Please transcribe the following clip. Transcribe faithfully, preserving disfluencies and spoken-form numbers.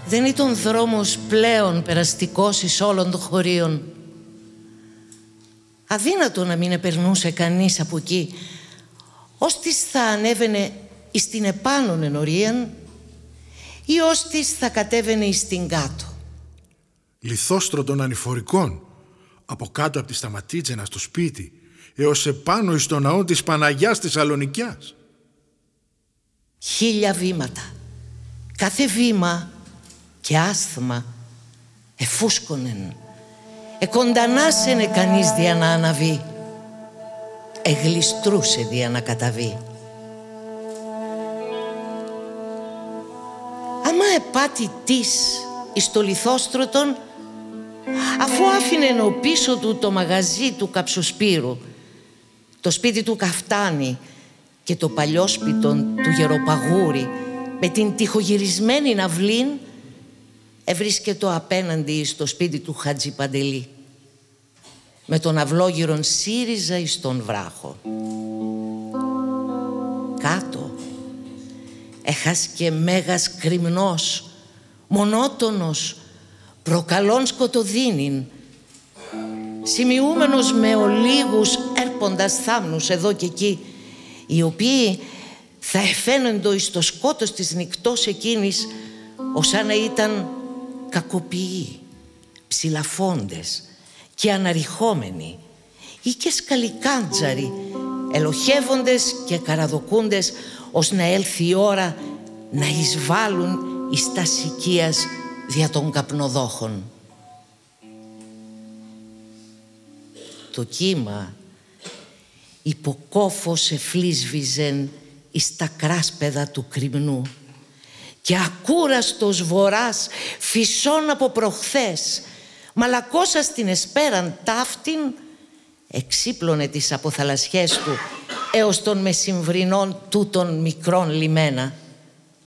Δεν ήταν δρόμος πλέον περαστικός εις όλων των χωρίων. Αδύνατο να μην επερνούσε κανείς από εκεί, ώστις θα ανέβαινε εις την επάνων ενορίαν ή ώστις θα κατέβαινε εις την κάτω. Λιθόστρο των ανηφορικών, από κάτω από τη Σταματίτσενα στο σπίτι, έως επάνω εις το ναό της Παναγιάς της Σαλονικιάς. Χίλια βήματα, κάθε βήμα και άσθμα εφούσκωνεν, εκοντανάσαινε κανείς δια να αναβεί, εγλιστρούσε δια να καταβεί. Άμα επάτη της εις το λιθόστρωτον, αφού άφηνε ο πίσω του το μαγαζί του Καψοσπύρου, το σπίτι του Καφτάνη και το παλιόσπιτον του Γεροπαγούρη με την τυχογυρισμένη αυλήν, εβρίσκεται απέναντι στο σπίτι του Χατζιπαντελή, με τον αυλόγυρον ΣΥΡΙΖΑ εις τον βράχο. Κάτω έχας και μέγας κρυμνός, μονότονος, προκαλών σκοτωδίνην, σημειούμενος με ολίγους έρποντας θάμνους εδώ και εκεί, οι οποίοι θα εφαίνοντο εις το σκότος της νυκτός εκείνης ως αν ήταν κακοποιοί, ψηλαφόντες και αναρριχόμενοι ή και σκαλικάντζαροι, ελοχεύοντες και καραδοκούντες, ως να έλθει η ώρα να εισβάλλουν εις τα σικίας δια των καπνοδόχων. Το κύμα υποκόφως εφλίσβιζεν εις τα κράσπεδα του κρυμνού και ακούραστος βοράς φυσών από προχθές, μαλακώσας την εσπέραν ταύτην, εξύπλωνε τις αποθαλασσιές του έως των μεσημβρινών τούτων μικρών λιμένα.